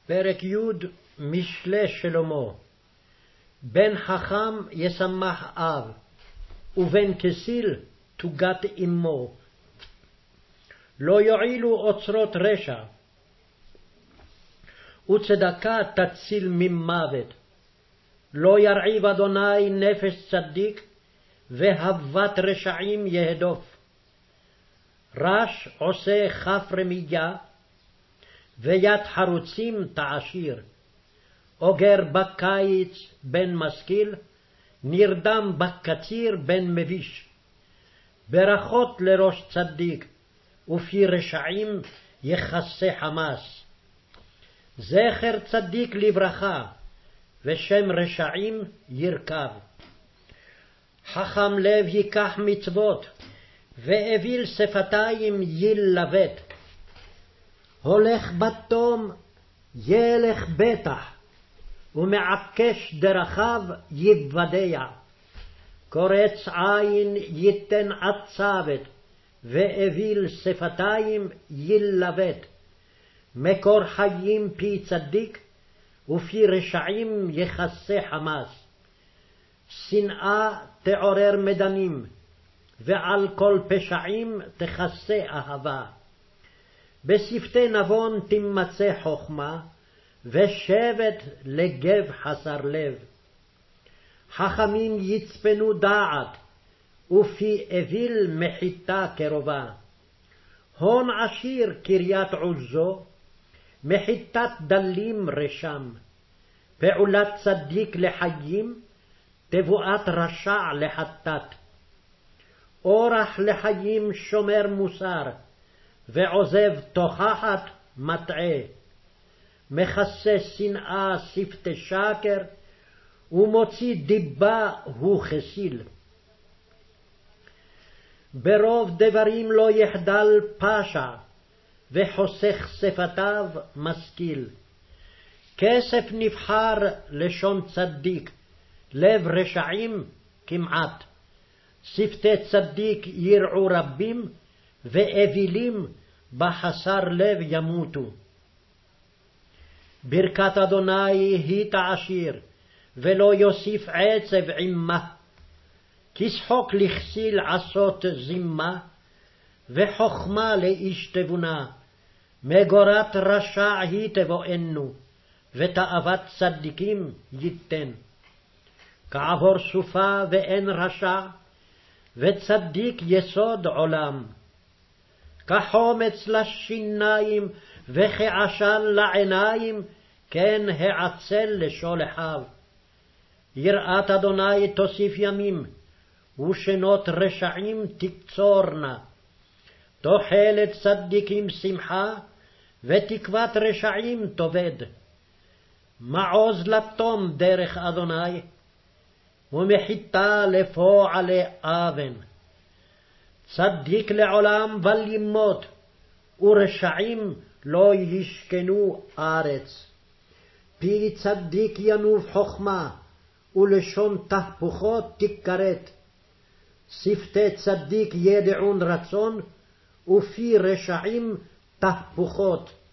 פרק י' משלי שלמה. בן חכם ישמח אב, ובן כסיל תוגת אמו. לא יועילו אוצרות רשע, וצדקה תציל ממוות. לא ירעיב אדוני נפש צדיק, והבת רשעים יהדוף. רש עושה כף רמייה, ויד חרוצים תעשיר. אוגר בקיץ בן משכיל, נרדם בקציר בן מביש. ברכות לראש צדיק, ופי רשעים יכסה חמס. זכר צדיק לברכה, ושם רשעים ירכב. חכם לב ייקח מצוות, ואוויל שפתיים ילבט. הולך בתום ילך בטח, ומעקש דרכיו יוודע. קורץ עין ייתן עצבת, ואוויל שפתיים ילבט. מקור חיים פי צדיק, ופי רשעים יכסה חמס. שנאה תעורר מדנים, ועל כל פשעים תכסה אהבה. בשפתי נבון תמצא חכמה, ושבט לגב חסר לב. חכמים יצפנו דעת, ופי אוויל מחיתה קרובה. הון עשיר קריית עוזו, מחיתת דלים רשם. פעולת צדיק לחיים, תבואת רשע לחטאת. אורח לחיים שומר מוסר, ועוזב תוכחת מטעה. מכסה שנאה שפתי שקר, ומוציא דיבה הוא כסיל. ברוב דברים לא יחדל פשע, וחוסך שפתיו משכיל. כסף נבחר לשון צדיק, לב רשעים כמעט. שפתי צדיק ירעו רבים, ואווילים בחסר לב ימותו. ברכת אדוני היא תעשיר, ולא יוסיף עצב עמה. כשחוק לכסיל עשות זימה, וחכמה לאיש תבונה. מגורת רשע היא תבואנו, ותאוות צדיקים ייתן. כעבור סופה ואין רשע, וצדיק יסוד עולם. כחומץ לשיניים, וכעשן לעיניים, כן העצל לשולחיו. יראת אדוני תוסיף ימים, ושנות רשעים תקצורנה. תוחלת צדיקים שמחה, ותקוות רשעים תאבד. מעוז לתום דרך אדוני, ומחיתה לפועלי אבן. צדיק לעולם בל ימות, ורשעים לא ישכנו ארץ. פי צדיק ינוב חכמה, ולשון תהפוכות תכרת. שפתי צדיק ידעון רצון, ופי רשעים תהפוכות.